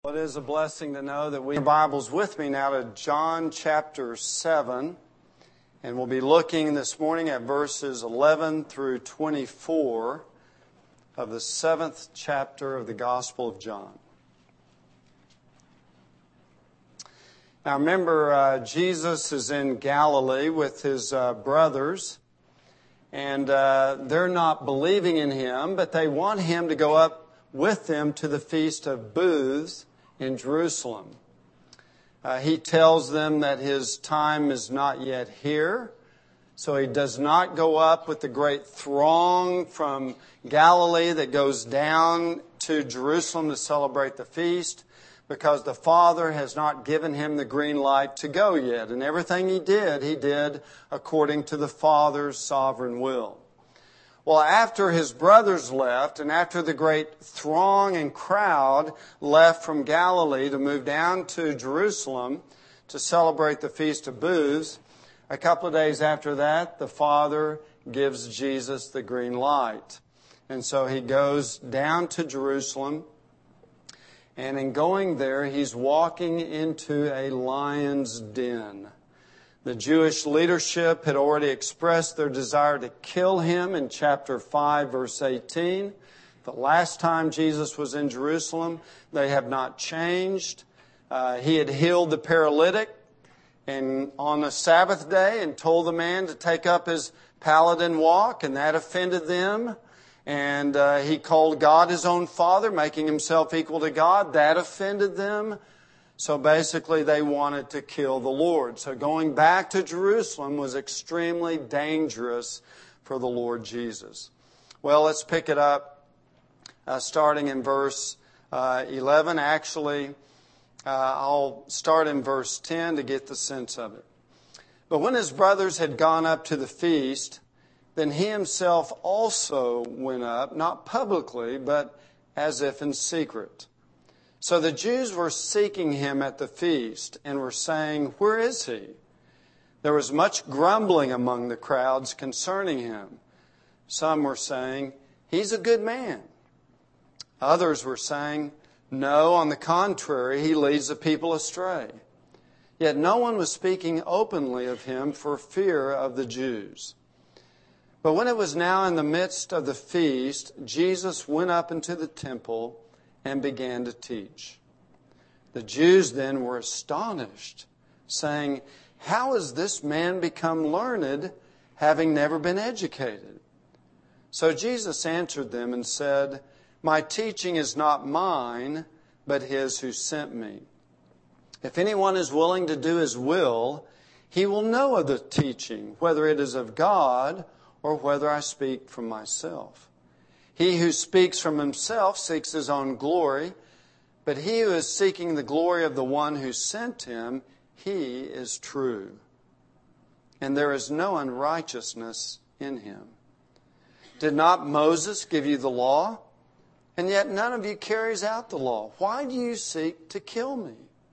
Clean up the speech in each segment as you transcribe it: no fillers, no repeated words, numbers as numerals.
Well, it is a blessing to know that we have Bibles with me now to John chapter 7. And we'll be looking this morning at verses 11 through 24 of the 7th chapter of the Gospel of John. Now remember, Jesus is in Galilee with his brothers. And they're not believing in him, but they want him to go up with them to the Feast of Booths in Jerusalem. He tells them that his time is not yet here, so he does not go up with the great throng from Galilee that goes down to Jerusalem to celebrate the feast, because the Father has not given him the green light to go yet. And everything he did according to the Father's sovereign will. Well, after his brothers left, and after the great throng and crowd left from Galilee to move down to Jerusalem to celebrate the Feast of Booths, a couple of days after that, the Father gives Jesus the green light. And so he goes down to Jerusalem, and in going there, he's walking into a lion's den. The Jewish leadership had already expressed their desire to kill him in chapter 5, verse 18. The last time Jesus was in Jerusalem, they have not changed. He had healed the paralytic and on the Sabbath day and told the man to take up his pallet and walk, and that offended them. And he called God his own Father, making himself equal to God. That offended them. So basically they wanted to kill the Lord. So going back to Jerusalem was extremely dangerous for the Lord Jesus. Well, let's pick it up starting in verse 11. Actually, I'll start in verse 10 to get the sense of it. But when his brothers had gone up to the feast, then he himself also went up, not publicly, but as if in secret. So the Jews were seeking him at the feast and were saying, "Where is he?" There was much grumbling among the crowds concerning him. Some were saying, "He's a good man." Others were saying, "No, on the contrary, he leads the people astray." Yet no one was speaking openly of him for fear of the Jews. But when it was now in the midst of the feast, Jesus went up into the temple and began to teach. The Jews then were astonished, saying, "How has this man become learned, having never been educated?" So Jesus answered them and said, "My teaching is not mine, but his who sent me. If anyone is willing to do his will, he will know of the teaching, whether it is of God or whether I speak from myself. He who speaks from himself seeks his own glory, but he who is seeking the glory of the one who sent him, he is true. And there is no unrighteousness in him. Did not Moses give you the law? And yet none of you carries out the law. Why do you seek to kill me?"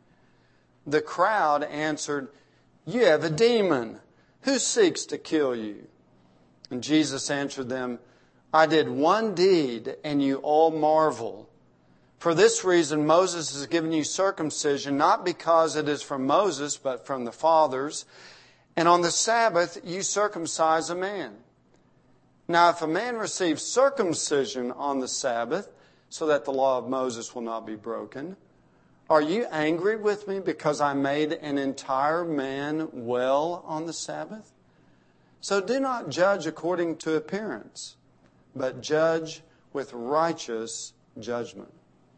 The crowd answered, "You have a demon. Who seeks to kill you?" And Jesus answered them, "I did one deed, and you all marvel. For this reason Moses has given you circumcision, not because it is from Moses, but from the fathers. And on the Sabbath you circumcise a man. Now if a man receives circumcision on the Sabbath, so that the law of Moses will not be broken, are you angry with me because I made an entire man well on the Sabbath? So do not judge according to appearance, but judge with righteous judgment."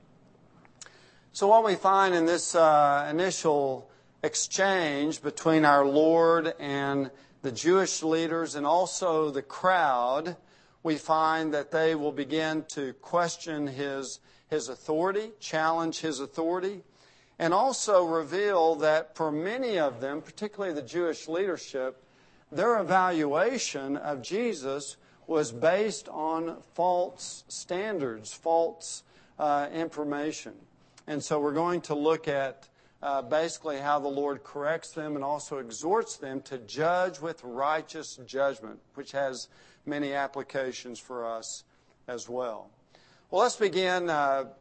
So what we find in this initial exchange between our Lord and the Jewish leaders and also the crowd, we find that they will begin to question his authority, challenge his authority, and also reveal that for many of them, particularly the Jewish leadership, their evaluation of Jesus was based on false standards, false information. And so we're going to look at basically how the Lord corrects them and also exhorts them to judge with righteous judgment, which has many applications for us as well. Well, let's begin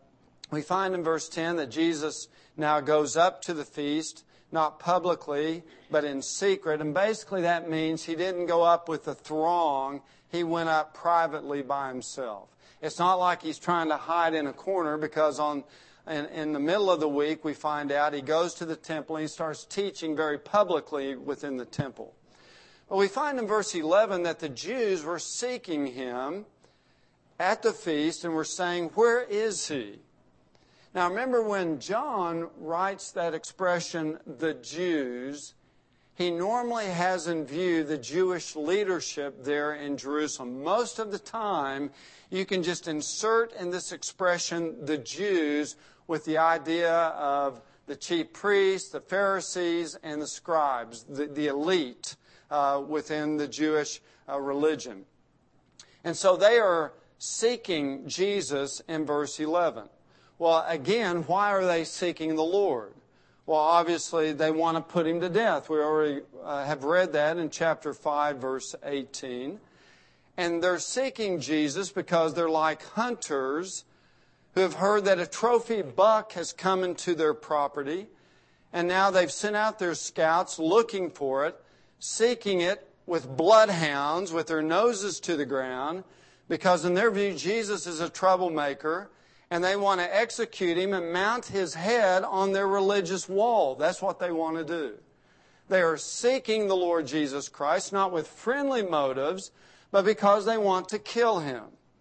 we find in verse 10 that Jesus now goes up to the feast, not publicly, but in secret. And basically that means he didn't go up with the throng. He went up privately by himself. It's not like he's trying to hide in a corner, because in the middle of the week we find out he goes to the temple and he starts teaching very publicly within the temple. But we find in verse 11 that the Jews were seeking him at the feast and were saying, "Where is he?" Now remember, when John writes that expression, the Jews, he normally has in view the Jewish leadership there in Jerusalem. Most of the time, you can just insert in this expression the Jews with the idea of the chief priests, the Pharisees, and the scribes, the elite within the Jewish religion. And so they are seeking Jesus in verse 11. Well, again, why are they seeking the Lord? Well, obviously, they want to put him to death. We already have read that in chapter 5, verse 18. And they're seeking Jesus because they're like hunters who have heard that a trophy buck has come into their property. And now they've sent out their scouts looking for it, seeking it with bloodhounds, with their noses to the ground, because in their view, Jesus is a troublemaker. And they want to execute him and mount his head on their religious wall. That's what they want to do. They are seeking the Lord Jesus Christ, not with friendly motives, but because they want to kill him.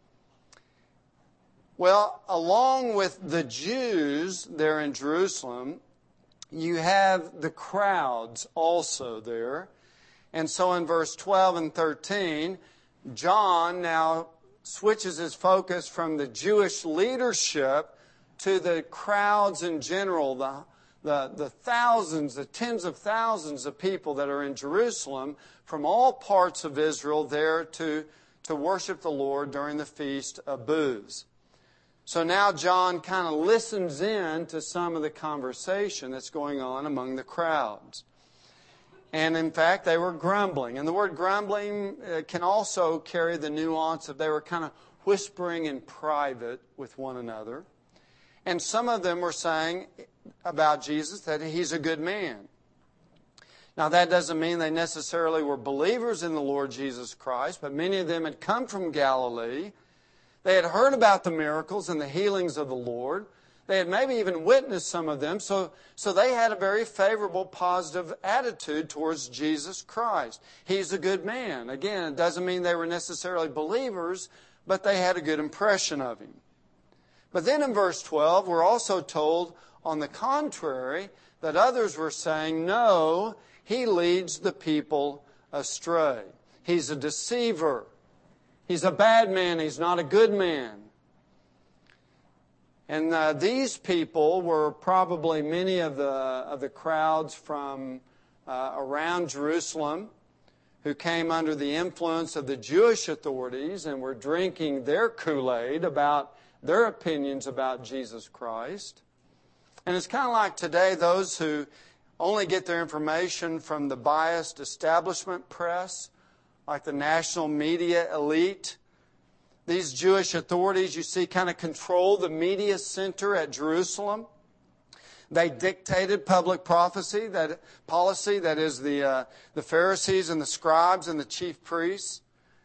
Well, along with the Jews there in Jerusalem, you have the crowds also there. And so in verse 12 and 13, John now switches his focus from the Jewish leadership to the crowds in general, the thousands, the tens of thousands of people that are in Jerusalem from all parts of Israel there to worship the Lord during the Feast of Booths. So now John kind of listens in to some of the conversation that's going on among the crowds. And in fact, they were grumbling. And the word grumbling can also carry the nuance of they were kind of whispering in private with one another. And some of them were saying about Jesus that he's a good man. Now, that doesn't mean they necessarily were believers in the Lord Jesus Christ, but many of them had come from Galilee. They had heard about the miracles and the healings of the Lord. They had maybe even witnessed some of them, so they had a very favorable, positive attitude towards Jesus Christ. He's a good man. Again, it doesn't mean they were necessarily believers, but they had a good impression of him. But then in verse 12, we're also told, on the contrary, that others were saying, no, he leads the people astray. He's a deceiver. He's a bad man. He's not a good man. And these people were probably many of the crowds from around Jerusalem who came under the influence of the Jewish authorities and were drinking their Kool-Aid about their opinions about Jesus Christ. And it's kind of like today, those who only get their information from the biased establishment press, like the national media elite. These Jewish authorities, you see, kind of control the media center at Jerusalem. They dictated public policy, that is the Pharisees and the scribes and the chief priests.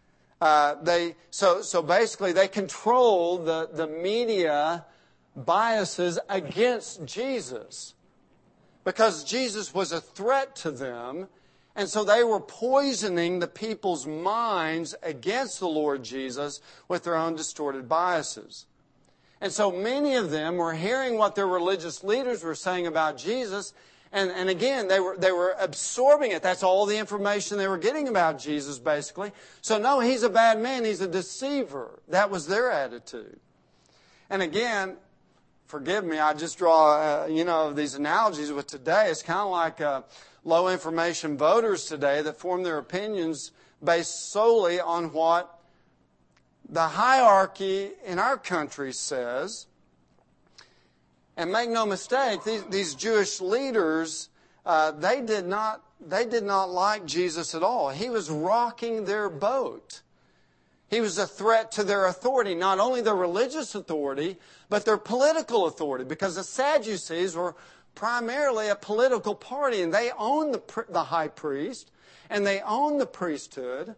So basically they control the media biases against Jesus, because Jesus was a threat to them. And so they were poisoning the people's minds against the Lord Jesus with their own distorted biases. And so many of them were hearing what their religious leaders were saying about Jesus. And again, they were absorbing it. That's all the information they were getting about Jesus, basically. So no, he's a bad man. He's a deceiver. That was their attitude. And again, forgive me, I just draw, these analogies with today. It's kind of like low information voters today that form their opinions based solely on what the hierarchy in our country says. And make no mistake, these Jewish leaders, they did not like Jesus at all. He was rocking their boat. He was a threat to their authority, not only their religious authority, but their political authority, because the Sadducees were primarily a political party, and they owned the high priest, and they owned the priesthood.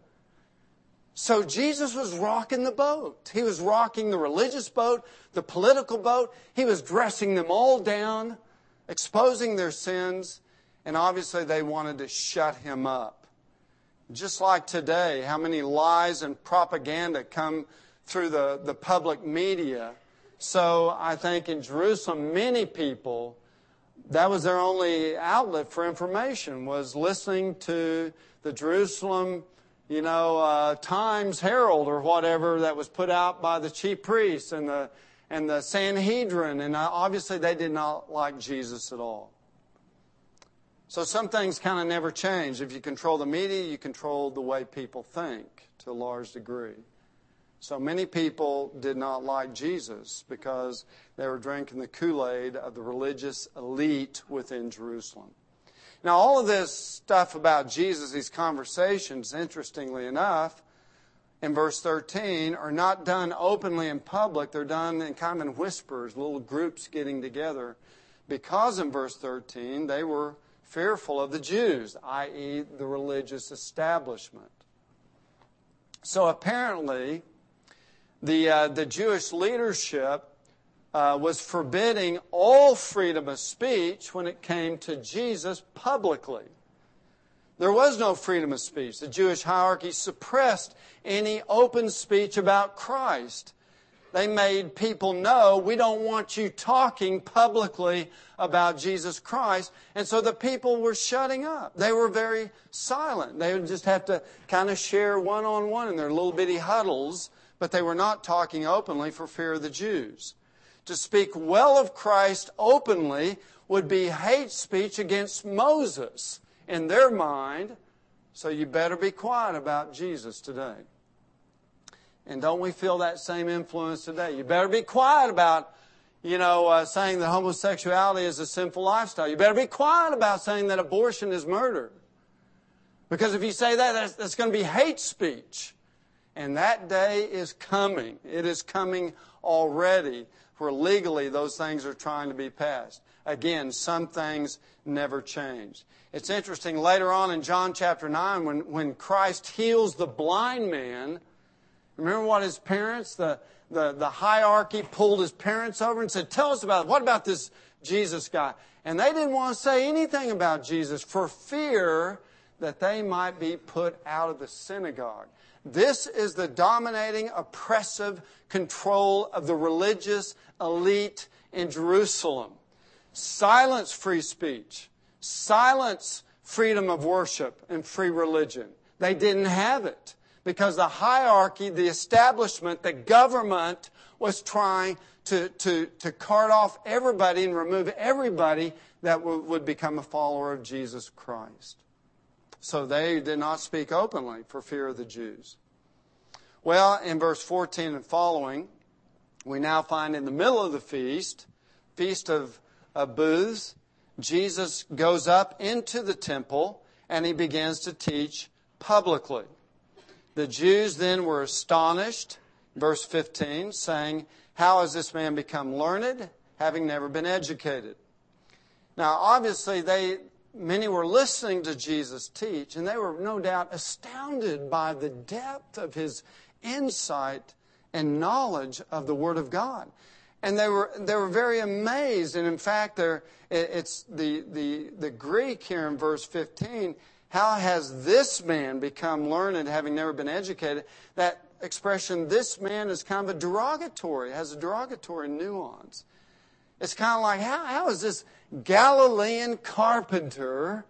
So Jesus was rocking the boat. He was rocking the religious boat, the political boat. He was dressing them all down, exposing their sins, and obviously they wanted to shut him up. Just like today, how many lies and propaganda come through the public media. So I think in Jerusalem, many people, that was their only outlet for information, was listening to the Jerusalem Times Herald or whatever that was put out by the chief priests and the Sanhedrin. And obviously they did not like Jesus at all. So some things kind of never change. If you control the media, you control the way people think to a large degree. So many people did not like Jesus because they were drinking the Kool-Aid of the religious elite within Jerusalem. Now, all of this stuff about Jesus, these conversations, interestingly enough, in verse 13, are not done openly in public. They're done in kind of in whispers, little groups getting together. Because in verse 13, they were fearful of the Jews, i.e. the religious establishment. So apparently, the Jewish leadership was forbidding all freedom of speech when it came to Jesus publicly. There was no freedom of speech. The Jewish hierarchy suppressed any open speech about Christ. They made people know, we don't want you talking publicly about Jesus Christ. And so the people were shutting up. They were very silent. They would just have to kind of share one-on-one in their little bitty huddles, but they were not talking openly for fear of the Jews. To speak well of Christ openly would be hate speech against Moses in their mind. So you better be quiet about Jesus today. And don't we feel that same influence today? You better be quiet about, saying that homosexuality is a sinful lifestyle. You better be quiet about saying that abortion is murder. Because if you say that, that's going to be hate speech. And that day is coming. It is coming already, where legally those things are trying to be passed. Again, some things never change. It's interesting, later on in John chapter 9, when Christ heals the blind man, remember what his parents, the hierarchy pulled his parents over and said, tell us about it. What about this Jesus guy? And they didn't want to say anything about Jesus for fear that they might be put out of the synagogue. This is the dominating, oppressive control of the religious elite in Jerusalem. Silence free speech. Silence freedom of worship and free religion. They didn't have it because the hierarchy, the establishment, the government was trying to cart off everybody and remove everybody that would become a follower of Jesus Christ. So they did not speak openly for fear of the Jews. Well, in verse 14 and following, we now find in the middle of the feast of booths, Jesus goes up into the temple and he begins to teach publicly. The Jews then were astonished, verse 15, saying, how has this man become learned, having never been educated? Now, obviously, many were listening to Jesus teach, and they were no doubt astounded by the depth of his insight and knowledge of the Word of God. And they were very amazed. And in fact, it's the Greek here in verse 15, how has this man become learned, having never been educated? That expression, this man, is kind of a derogatory, has a derogatory nuance. It's kind of like, how is this Galilean carpenter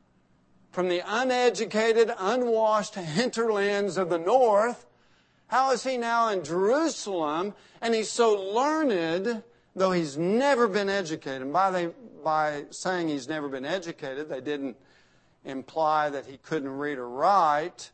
from the uneducated, unwashed hinterlands of the north, how is he now in Jerusalem and he's so learned, though he's never been educated? And by saying he's never been educated, they didn't imply that he couldn't read or write,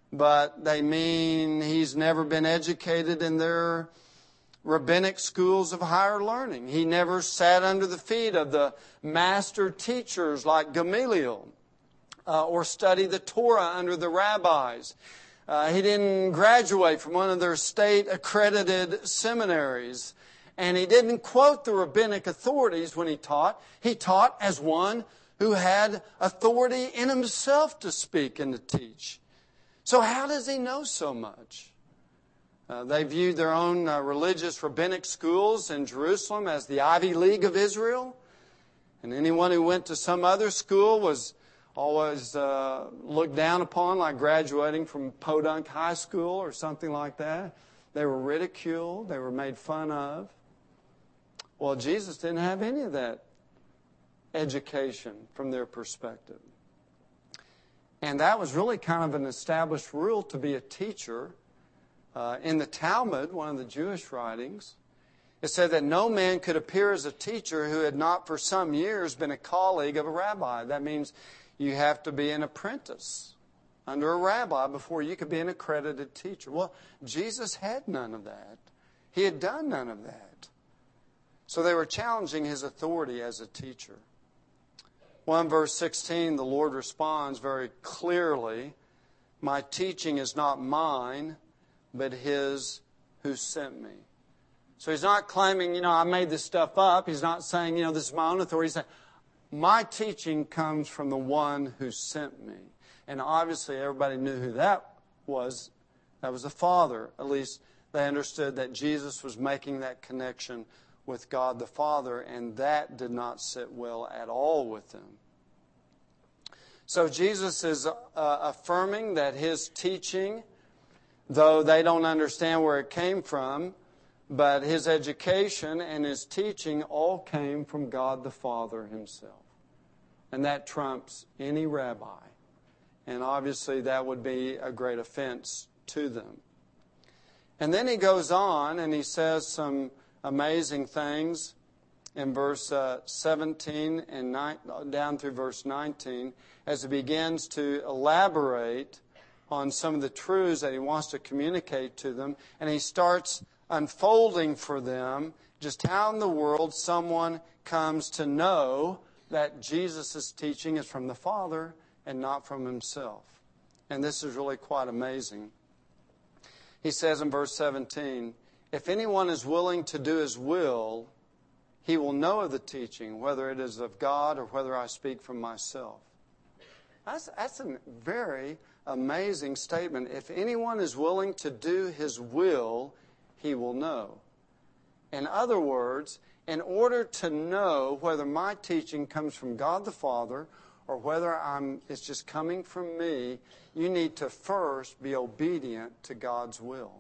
but they mean he's never been educated in their rabbinic schools of higher learning. He never sat under the feet of the master teachers like Gamaliel or studied the Torah under the rabbis. He didn't graduate from one of their state-accredited seminaries. And he didn't quote the rabbinic authorities when he taught. He taught as one who had authority in himself to speak and to teach. So how does he know so much? They viewed their own religious rabbinic schools in Jerusalem as the Ivy League of Israel. And anyone who went to some other school was always looked down upon, like graduating from Podunk High School or something like that. They were ridiculed. They were made fun of. Well, Jesus didn't have any of that education from their perspective. And that was really kind of an established rule to be a teacher. In the Talmud, one of the Jewish writings, it said that no man could appear as a teacher who had not for some years been a colleague of a rabbi. That means you have to be an apprentice under a rabbi before you could be an accredited teacher. Well, Jesus had none of that. He had done none of that. So they were challenging his authority as a teacher. Well, in verse 16, the Lord responds very clearly, "My teaching is not mine, but his who sent me." So he's not claiming, I made this stuff up. He's not saying, this is my own authority. He's saying, my teaching comes from the one who sent me. And obviously everybody knew who that was. That was the Father. At least they understood that Jesus was making that connection with God the Father, and that did not sit well at all with them. So Jesus is affirming that his teaching, though they don't understand where it came from, but his education and his teaching all came from God the Father himself. And that trumps any rabbi. And obviously that would be a great offense to them. And then he goes on and he says some amazing things in verse 17 and down through verse 19 as he begins to elaborate on some of the truths that he wants to communicate to them. And he starts unfolding for them just how in the world someone comes to know that Jesus' teaching is from the Father and not from himself. And this is really quite amazing. He says in verse 17, "If anyone is willing to do his will, he will know of the teaching, whether it is of God or whether I speak from myself." That's a very amazing statement. If anyone is willing to do his will, he will know. In other words, in order to know whether my teaching comes from God the Father or whether it's just coming from me, you need to first be obedient to God's will.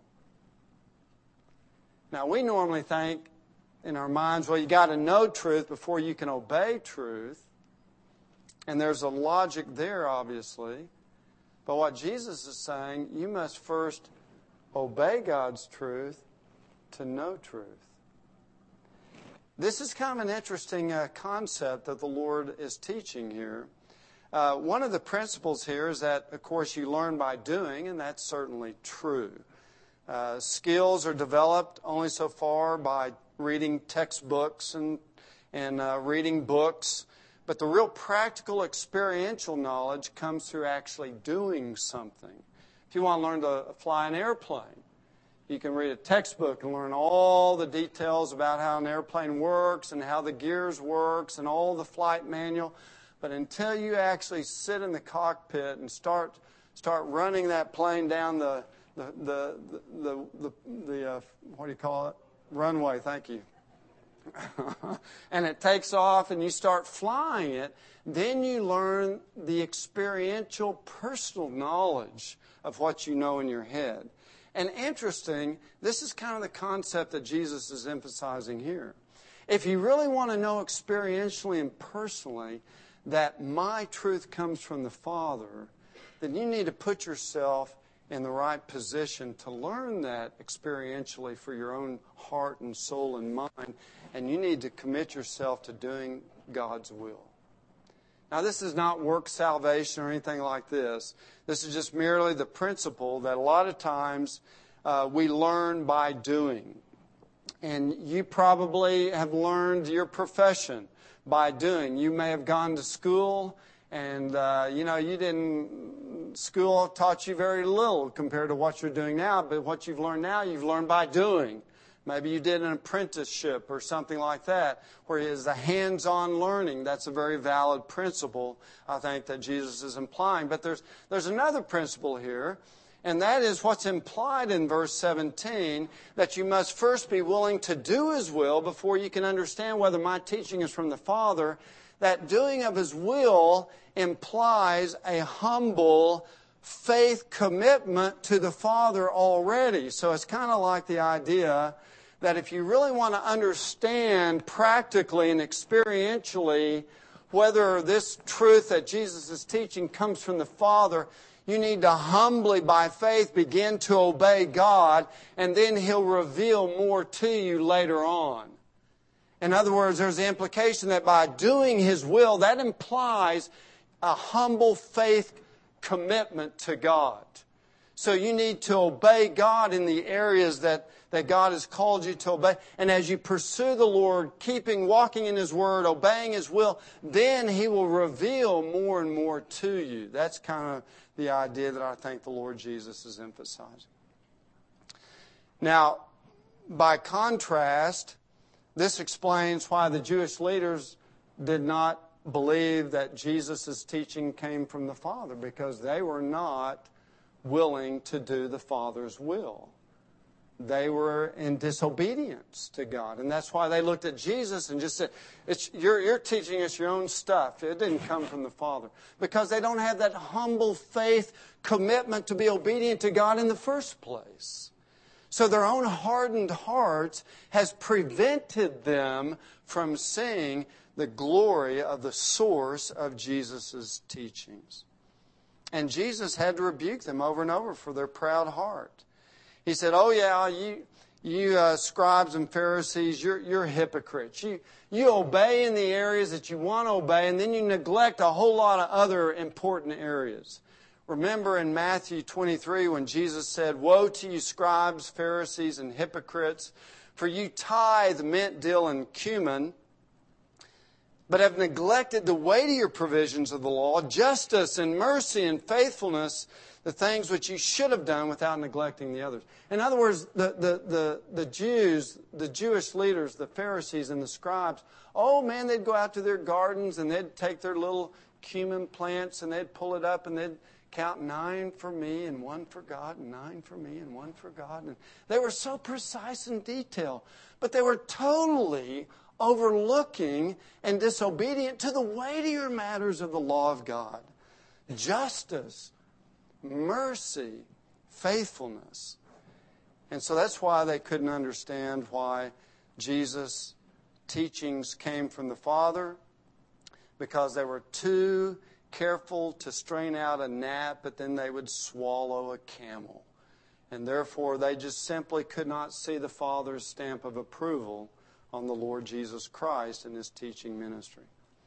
Now, we normally think in our minds, well, you got to know truth before you can obey truth. And there's a logic there, obviously. But what Jesus is saying, you must first obey God's truth to know truth. This is kind of an interesting concept that the Lord is teaching here. One of the principles here is that, of course, you learn by doing, and that's certainly true. Skills are developed only so far by reading textbooks and reading books. But the real practical experiential knowledge comes through actually doing something. If you want to learn to fly an airplane, you can read a textbook and learn all the details about how an airplane works and how the gears works and all the flight manual. But until you actually sit in the cockpit and start running that plane down the what do you call it? Runway. Thank you. And it takes off and you start flying it, then you learn the experiential personal knowledge of what you know in your head. And interesting, this is kind of the concept that Jesus is emphasizing here. If you really want to know experientially and personally that my truth comes from the Father, then you need to put yourself in the right position to learn that experientially for your own heart and soul and mind. And you need to commit yourself to doing God's will. Now, this is not work salvation or anything like this. This is just merely the principle that a lot of times we learn by doing. And you probably have learned your profession by doing. You may have gone to school And, school taught you very little compared to what you're doing now, but what you've learned now, you've learned by doing. Maybe you did an apprenticeship or something like that, where it is a hands-on learning. That's a very valid principle, I think, that Jesus is implying. But there's another principle here, and that is what's implied in verse 17, that you must first be willing to do His will before you can understand whether my teaching is from the Father. That doing of His will implies a humble faith commitment to the Father already. So it's kind of like the idea that if you really want to understand practically and experientially whether this truth that Jesus is teaching comes from the Father, you need to humbly, by faith, begin to obey God, and then He'll reveal more to you later on. In other words, there's the implication that by doing His will, that implies a humble faith commitment to God. So you need to obey God in the areas that God has called you to obey. And as you pursue the Lord, walking in His Word, obeying His will, then He will reveal more and more to you. That's kind of the idea that I think the Lord Jesus is emphasizing. Now, by contrast, this explains why the Jewish leaders did not believe that Jesus' teaching came from the Father, because they were not willing to do the Father's will. They were in disobedience to God. And that's why they looked at Jesus and just said, you're teaching us your own stuff. It didn't come from the Father. Because they don't have that humble faith commitment to be obedient to God in the first place. So their own hardened hearts has prevented them from seeing the glory of the source of Jesus' teachings. And Jesus had to rebuke them over and over for their proud heart. He said, oh yeah, you scribes and Pharisees, you're hypocrites. You obey in the areas that you want to obey, and then you neglect a whole lot of other important areas. Remember in Matthew 23 when Jesus said, woe to you scribes, Pharisees, and hypocrites, for you tithe mint, dill, and cumin, but have neglected the weightier provisions of the law, justice and mercy and faithfulness, the things which you should have done without neglecting the others. In other words, the Jews, the Jewish leaders, the Pharisees and the scribes, oh man, they'd go out to their gardens and they'd take their little cumin plants and they'd pull it up and they'd count 9 for me and 1 for God, and 9 for me and 1 for God. And they were so precise in detail, but they were totally overlooking and disobedient to the weightier matters of the law of God. Justice, mercy, faithfulness. And so that's why they couldn't understand why Jesus' teachings came from the Father, because they were too careful to strain out a gnat, but then they would swallow a camel. And therefore, they just simply could not see the Father's stamp of approval on the Lord Jesus Christ and His teaching ministry.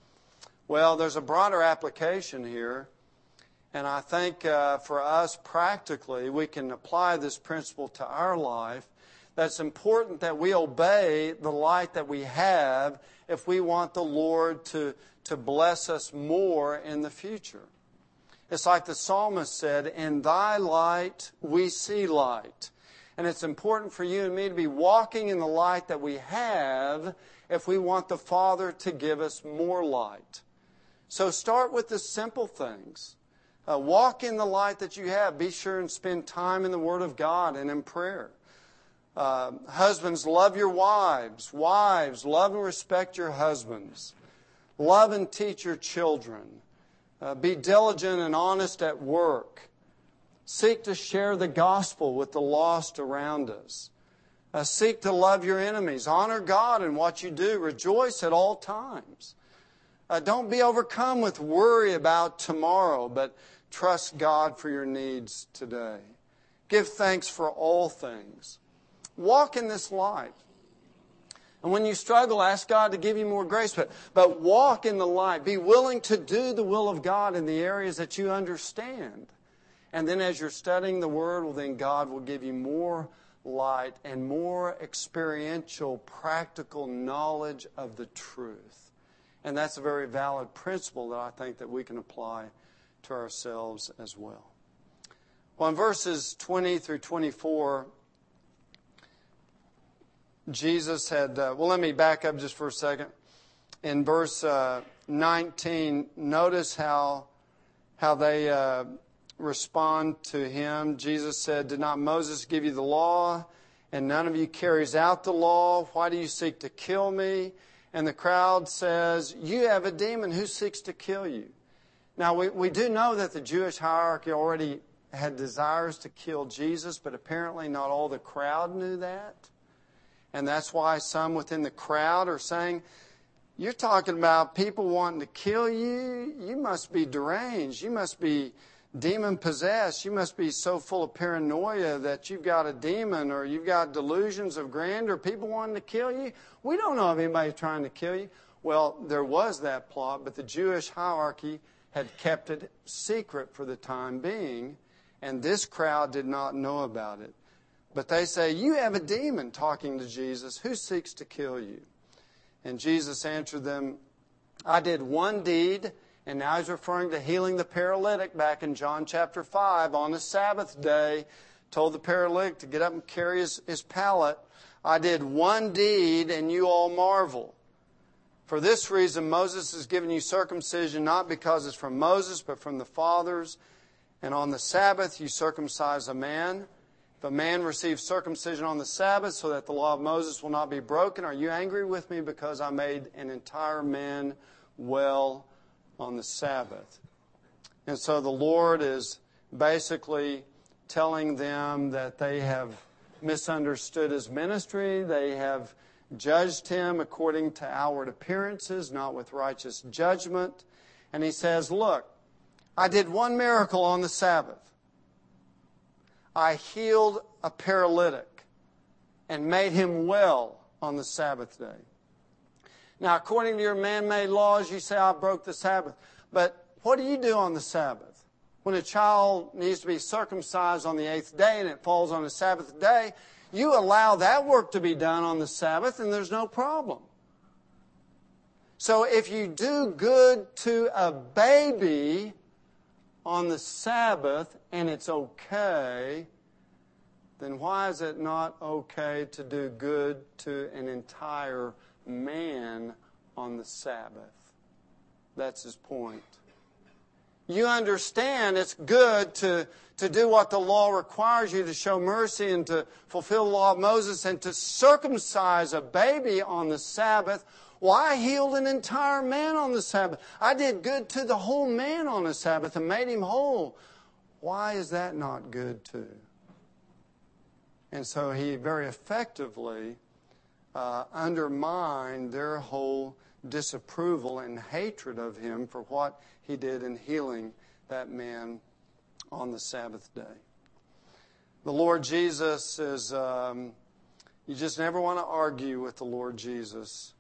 Well, there's a broader application here, and I think for us practically, we can apply this principle to our life. That's important that we obey the light that we have if we want the Lord to bless us more in the future. It's like the psalmist said, in Thy light we see light. And it's important for you and me to be walking in the light that we have if we want the Father to give us more light. So start with the simple things. Walk in the light that you have. Be sure and spend time in the Word of God and in prayer. Husbands, love your wives. Wives, love and respect your husbands. Love and teach your children. Be diligent and honest at work. Seek to share the gospel with the lost around us. Seek to love your enemies. Honor God in what you do. Rejoice at all times. Don't be overcome with worry about tomorrow, but trust God for your needs today. Give thanks for all things. Walk in this light. And when you struggle, ask God to give you more grace. But walk in the light. Be willing to do the will of God in the areas that you understand. And then as you're studying the Word, well, then God will give you more light and more experiential, practical knowledge of the truth. And that's a very valid principle that I think that we can apply to ourselves as well. Well, in verses 20 through 24, Jesus had... let me back up just for a second. In verse 19, notice how they respond to him. Jesus said, "Did not Moses give you the law, and none of you carries out the law? Why do you seek to kill me?" And the crowd says, "You have a demon. Who seeks to kill you?" Now, we do know that the Jewish hierarchy already had desires to kill Jesus, but apparently not all the crowd knew that. And that's why some within the crowd are saying, "You're talking about people wanting to kill you? You must be deranged. You must be demon-possessed. You must be so full of paranoia that you've got a demon, or you've got delusions of grandeur. People wanting to kill you? We don't know of anybody trying to kill you." Well, there was that plot, but the Jewish hierarchy had kept it secret for the time being, and this crowd did not know about it. But they say, "You have a demon," talking to Jesus. "Who seeks to kill you?" And Jesus answered them, "I did one deed," and now he's referring to healing the paralytic back in John chapter 5 on the Sabbath day. Told the paralytic to get up and carry his pallet. "I did one deed, and you all marvel. For this reason, Moses has given you circumcision, not because it's from Moses, but from the fathers. And on the Sabbath, you circumcise a man. If a man receives circumcision on the Sabbath, so that the law of Moses will not be broken, are you angry with me because I made an entire man well on the Sabbath?" And so the Lord is basically telling them that they have misunderstood his ministry. They have judged him according to outward appearances, not with righteous judgment. And he says, "Look, I did one miracle on the Sabbath. I healed a paralytic and made him well on the Sabbath day. Now, according to your man-made laws, you say I broke the Sabbath. But what do you do on the Sabbath? When a child needs to be circumcised on the 8th day and it falls on the Sabbath day, you allow that work to be done on the Sabbath, and there's no problem. So if you do good to a baby on the Sabbath and it's okay, then why is it not okay to do good to an entire man on the Sabbath?" That's his point. You understand it's good to do what the law requires you, to show mercy and to fulfill the law of Moses and to circumcise a baby on the Sabbath. Well, I healed an entire man on the Sabbath. I did good to the whole man on the Sabbath and made him whole. Why is that not good too? And so he very effectively undermined their whole disapproval and hatred of him for what he did in healing that man on the Sabbath day. The Lord Jesus is, you just never want to argue with the Lord Jesus.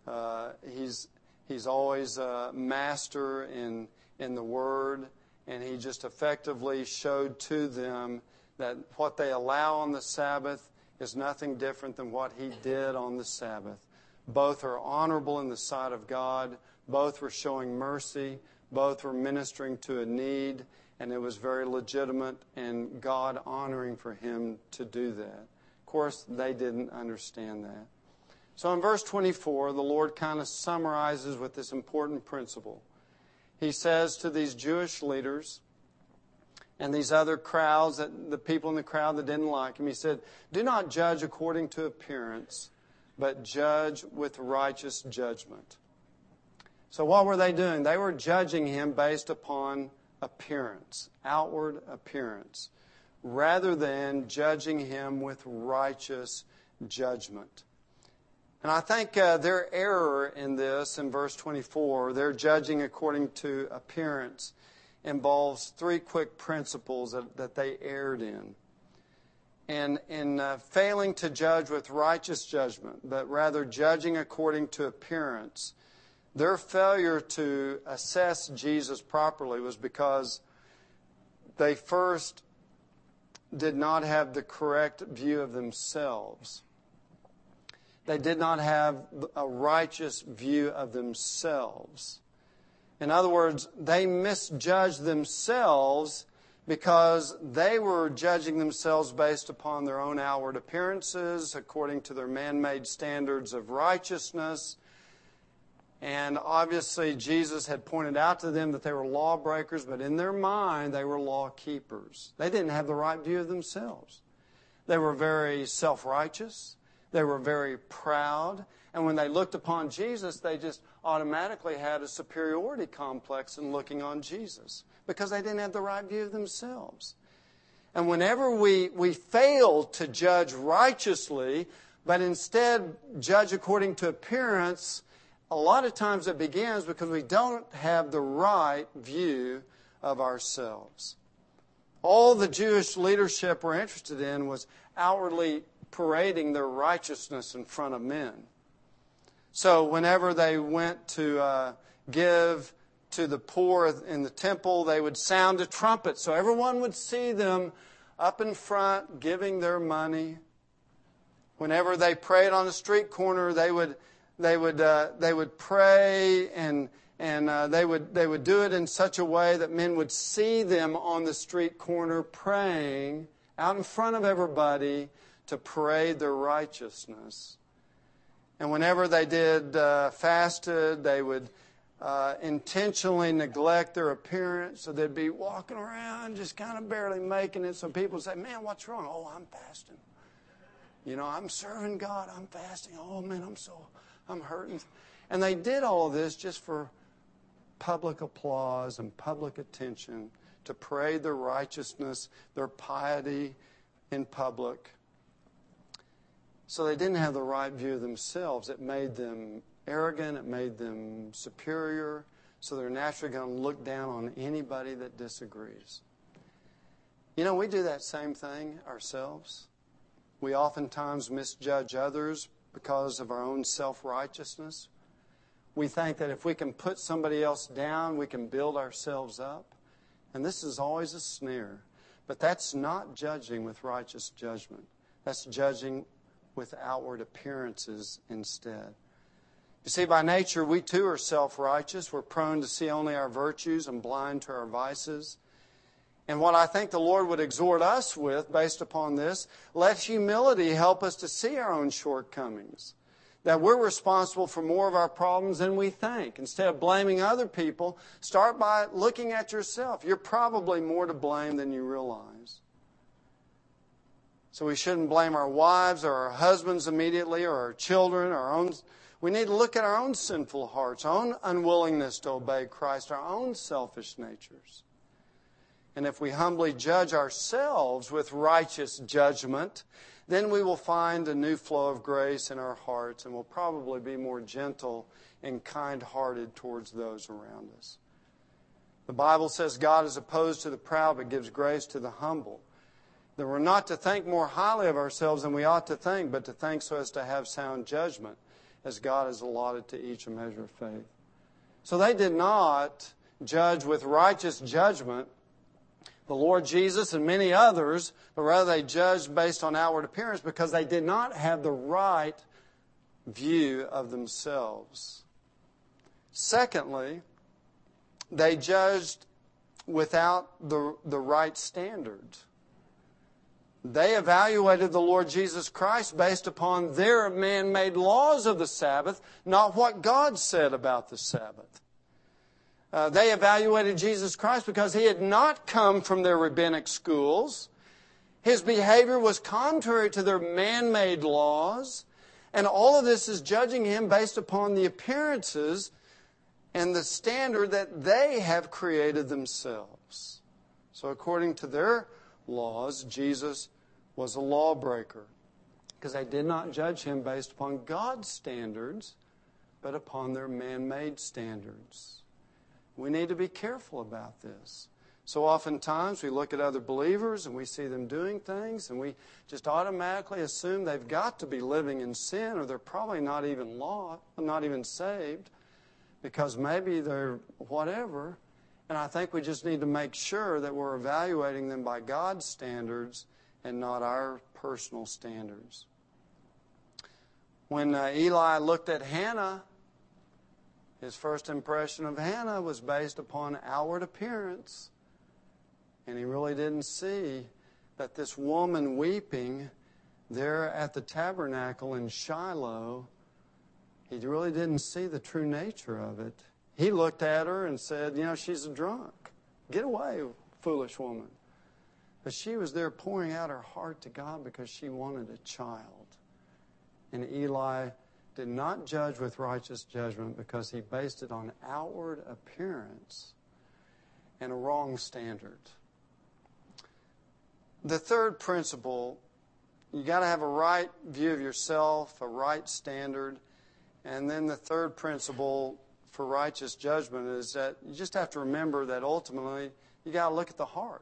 He's always a master in the Word, and he just effectively showed to them that what they allow on the Sabbath is nothing different than what he did on the Sabbath. Both are honorable in the sight of God. Both were showing mercy. Both were ministering to a need. And it was very legitimate and God-honoring for him to do that. Of course, they didn't understand that. So in verse 24, the Lord kind of summarizes with this important principle. He says to these Jewish leaders and these other crowds, the people in the crowd that didn't like him, he said, "Do not judge according to appearance, but judge with righteous judgment." So what were they doing? They were judging him based upon appearance, outward appearance, rather than judging him with righteous judgment. And I think their error in this, in verse 24, their judging according to appearance, involves three quick principles that they erred in. And in failing to judge with righteous judgment, but rather judging according to appearance, their failure to assess Jesus properly was because they first did not have the correct view of themselves. They did not have a righteous view of themselves. In other words, they misjudged themselves because they were judging themselves based upon their own outward appearances, according to their man-made standards of righteousness. And obviously, Jesus had pointed out to them that they were lawbreakers, but in their mind, they were law keepers. They didn't have the right view of themselves. They were very self-righteous. They were very proud. And when they looked upon Jesus, they just automatically had a superiority complex in looking on Jesus because they didn't have the right view of themselves. And whenever we fail to judge righteously, but instead judge according to appearance, a lot of times it begins because we don't have the right view of ourselves. All the Jewish leadership were interested in was outwardly parading their righteousness in front of men. So whenever they went to give to the poor in the temple, they would sound a trumpet so everyone would see them up in front giving their money. Whenever they prayed on a street corner, they would pray and they would do it in such a way that men would see them on the street corner praying out in front of everybody to parade their righteousness. And whenever they did fasted, they would intentionally neglect their appearance. So they'd be walking around just kind of barely making it. So people would say, man, what's wrong? Oh, I'm fasting. You know, I'm serving God. I'm fasting. Oh, man, I'm hurting. And they did all of this just for public applause and public attention, to parade their righteousness, their piety in public. So they didn't have the right view of themselves. It made them arrogant. It made them superior. So they're naturally going to look down on anybody that disagrees. You know, we do that same thing ourselves. We oftentimes misjudge others because of our own self-righteousness. We think that if we can put somebody else down, we can build ourselves up. And this is always a snare. But that's not judging with righteous judgment. That's judging with outward appearances instead. You see, by nature, we too are self-righteous. We're prone to see only our virtues and blind to our vices. And what I think the Lord would exhort us with, based upon this, let humility help us to see our own shortcomings. That we're responsible for more of our problems than we think. Instead of blaming other people, start by looking at yourself. You're probably more to blame than you realize. So we shouldn't blame our wives or our husbands immediately or our children. We need to look at our own sinful hearts, our own unwillingness to obey Christ, our own selfish natures. And if we humbly judge ourselves with righteous judgment, then we will find a new flow of grace in our hearts and will probably be more gentle and kind-hearted towards those around us. The Bible says God is opposed to the proud but gives grace to the humble. That we're not to think more highly of ourselves than we ought to think, but to think so as to have sound judgment, as God has allotted to each a measure of faith. So they did not judge with righteous judgment the Lord Jesus and many others, but rather they judged based on outward appearance because they did not have the right view of themselves. Secondly, they judged without the right standard. They evaluated the Lord Jesus Christ based upon their man-made laws of the Sabbath, not what God said about the Sabbath. They evaluated Jesus Christ because He had not come from their rabbinic schools. His behavior was contrary to their man-made laws. And all of this is judging Him based upon the appearances and the standard that they have created themselves. So according to their laws, Jesus was a lawbreaker because they did not judge Him based upon God's standards, but upon their man-made standards. We need to be careful about this. So oftentimes we look at other believers and we see them doing things and we just automatically assume they've got to be living in sin or they're probably not even saved because maybe they're whatever. And I think we just need to make sure that we're evaluating them by God's standards and not our personal standards. When Eli looked at Hannah, his first impression of Hannah was based upon outward appearance. And he really didn't see that this woman weeping there at the tabernacle in Shiloh, he really didn't see the true nature of it. He looked at her and said, she's a drunk. Get away, foolish woman. But she was there pouring out her heart to God because she wanted a child. And Eli did not judge with righteous judgment because he based it on outward appearance and a wrong standard. The third principle, you got to have a right view of yourself, a right standard. And then the third principle for righteous judgment is that you just have to remember that ultimately you got to look at the heart.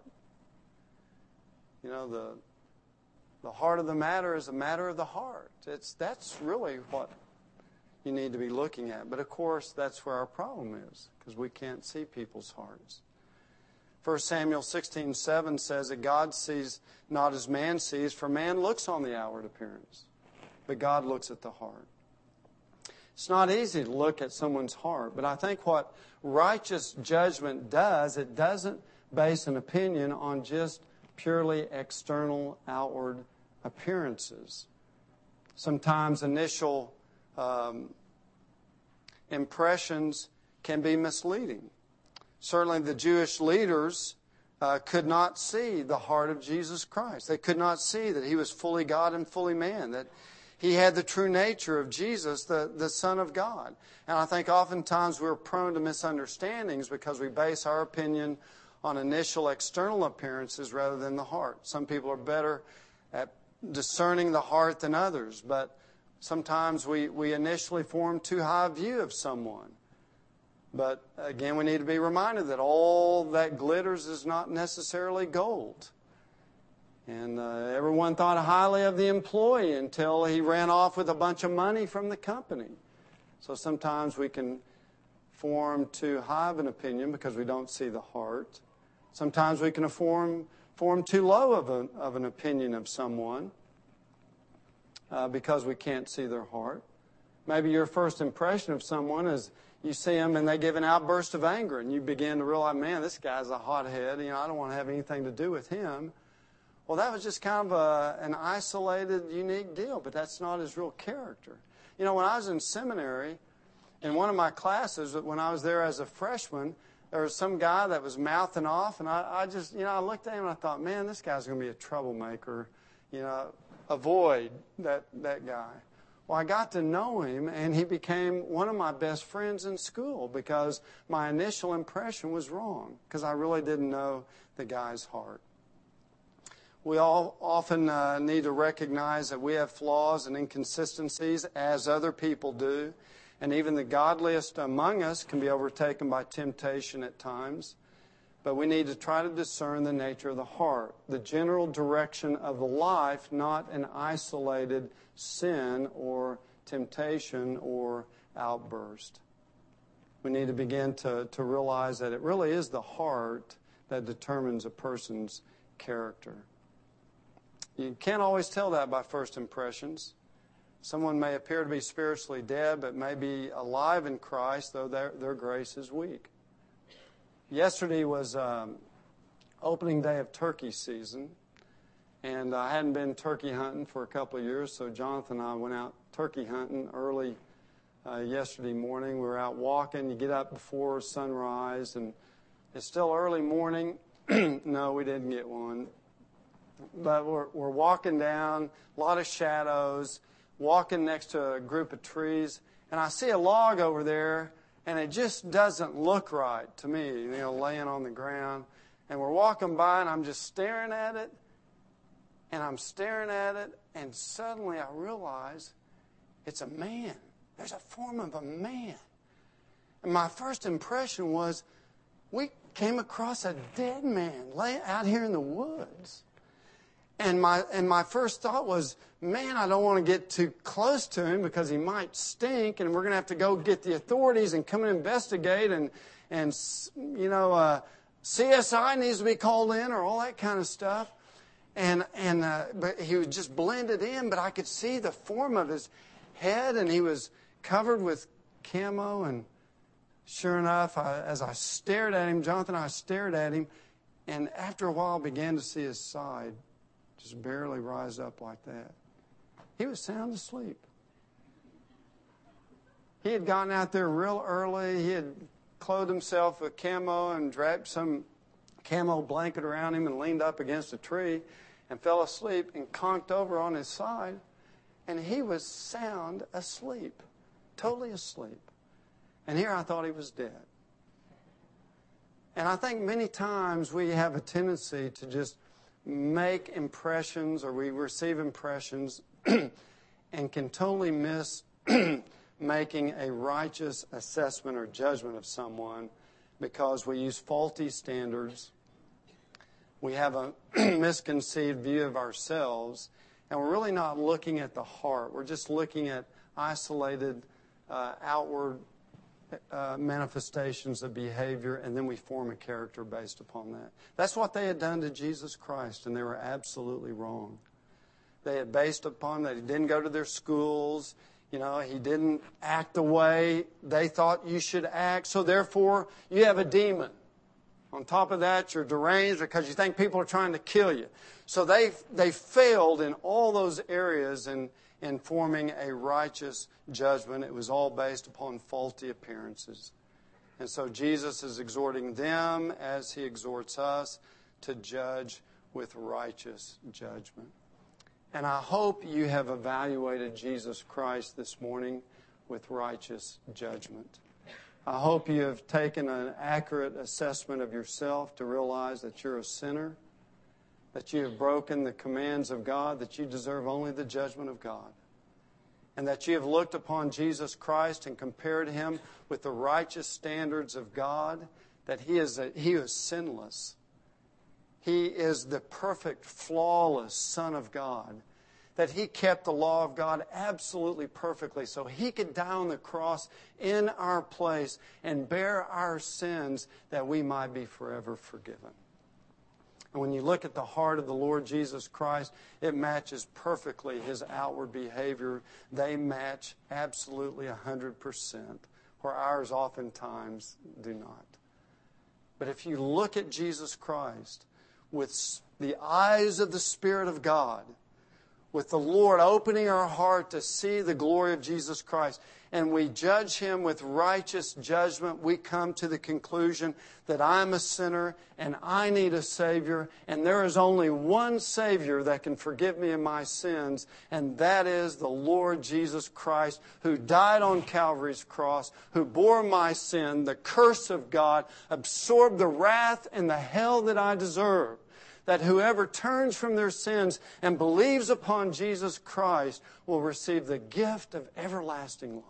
The heart of the matter is a matter of the heart. That's really what you need to be looking at. But of course, that's where our problem is, because we can't see people's hearts. 1 Samuel 16:7 says that God sees not as man sees, for man looks on the outward appearance, but God looks at the heart. It's not easy to look at someone's heart, but I think what righteous judgment does, it doesn't base an opinion on just purely external, outward appearances. Sometimes initial impressions can be misleading. Certainly the Jewish leaders could not see the heart of Jesus Christ. They could not see that he was fully God and fully man, that he had the true nature of Jesus, the Son of God. And I think oftentimes we're prone to misunderstandings because we base our opinion on initial external appearances rather than the heart. Some people are better at discerning the heart than others, but sometimes we initially form too high a view of someone. But again, we need to be reminded that all that glitters is not necessarily gold. And everyone thought highly of the employee until he ran off with a bunch of money from the company. So sometimes we can form too high of an opinion because we don't see the heart. Sometimes we can form too low of an opinion of someone because we can't see their heart. Maybe your first impression of someone is you see them and they give an outburst of anger, and you begin to realize, man, this guy's a hothead. I don't want to have anything to do with him. Well, that was just kind of an isolated, unique deal, but that's not his real character. When I was in seminary, in one of my classes, when I was there as a freshman, there was some guy that was mouthing off, and I just, I looked at him and I thought, man, this guy's going to be a troublemaker. Avoid that guy. Well, I got to know him, and he became one of my best friends in school because my initial impression was wrong, because I really didn't know the guy's heart. We all often need to recognize that we have flaws and inconsistencies, as other people do. And even the godliest among us can be overtaken by temptation at times. But we need to try to discern the nature of the heart, the general direction of the life, not an isolated sin or temptation or outburst. We need to begin to realize that it really is the heart that determines a person's character. You can't always tell that by first impressions. Someone may appear to be spiritually dead, but may be alive in Christ, though their grace is weak. Yesterday was opening day of turkey season, and I hadn't been turkey hunting for a couple of years, so Jonathan and I went out turkey hunting early yesterday morning. We were out walking. You get up before sunrise, and it's still early morning. No, we didn't get one. But we're walking down, a lot of shadows, walking next to a group of trees, and I see a log over there, and it just doesn't look right to me, laying on the ground. And we're walking by, and I'm just staring at it, and suddenly I realize it's a man. There's a form of a man. And my first impression was, we came across a dead man laying out here in the woods. And my first thought was, man, I don't want to get too close to him because he might stink, and we're going to have to go get the authorities and come and investigate, and CSI needs to be called in, or all that kind of stuff. But he was just blended in, but I could see the form of head, and he was covered with camo. And sure enough, as I stared at him, Jonathan and I stared at him, and after a while began to see his side just barely rise up like that. He was sound asleep. He had gotten out there real early. He had clothed himself with camo and wrapped some camo blanket around him and leaned up against a tree and fell asleep and conked over on his side. And he was sound asleep, totally asleep. And here I thought he was dead. And I think many times we have a tendency to just make impressions, or we receive impressions and can totally miss making a righteous assessment or judgment of someone because we use faulty standards. We have a misconceived view of ourselves, and we're really not looking at the heart. We're just looking at isolated outward manifestations of behavior, and then we form a character based upon that. That's what they had done to Jesus Christ, and they were absolutely wrong. They had based upon that he didn't go to their schools. You know, he didn't act the way they thought you should act, so therefore you have a demon. On top of that, you're deranged because you think people are trying to kill you. So they failed in all those areas in forming a righteous judgment. It was all based upon faulty appearances. And so Jesus is exhorting them as he exhorts us to judge with righteous judgment. And I hope you have evaluated Jesus Christ this morning with righteous judgment. I hope you have taken an accurate assessment of yourself to realize that you're a sinner, that you have broken the commands of God, that you deserve only the judgment of God, and that you have looked upon Jesus Christ and compared him with the righteous standards of God, that he is sinless. He is the perfect, flawless Son of God, that he kept the law of God absolutely perfectly so he could die on the cross in our place and bear our sins that we might be forever forgiven. And when you look at the heart of the Lord Jesus Christ, it matches perfectly his outward behavior. They match absolutely 100%, where ours oftentimes do not. But if you look at Jesus Christ with the eyes of the Spirit of God, with the Lord opening our heart to see the glory of Jesus Christ, and we judge him with righteous judgment, we come to the conclusion that I'm a sinner and I need a Savior, and there is only one Savior that can forgive me of my sins, and that is the Lord Jesus Christ, who died on Calvary's cross, who bore my sin, the curse of God, absorbed the wrath and the hell that I deserve. That whoever turns from their sins and believes upon Jesus Christ will receive the gift of everlasting life.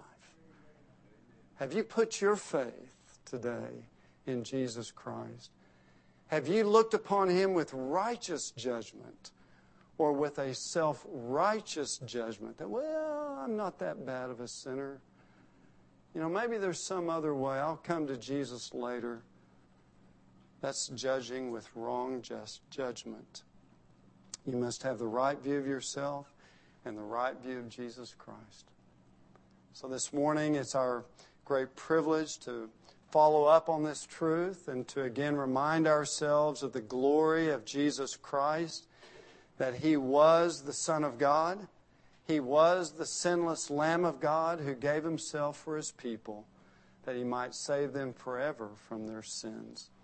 Have you put your faith today in Jesus Christ? Have you looked upon him with righteous judgment or with a self-righteous judgment that, well, I'm not that bad of a sinner. You know, maybe there's some other way. I'll come to Jesus later. That's judging with wrong judgment. You must have the right view of yourself and the right view of Jesus Christ. So this morning, it's our great privilege to follow up on this truth and to again remind ourselves of the glory of Jesus Christ, that he was the Son of God. He was the sinless Lamb of God who gave himself for his people, that he might save them forever from their sins.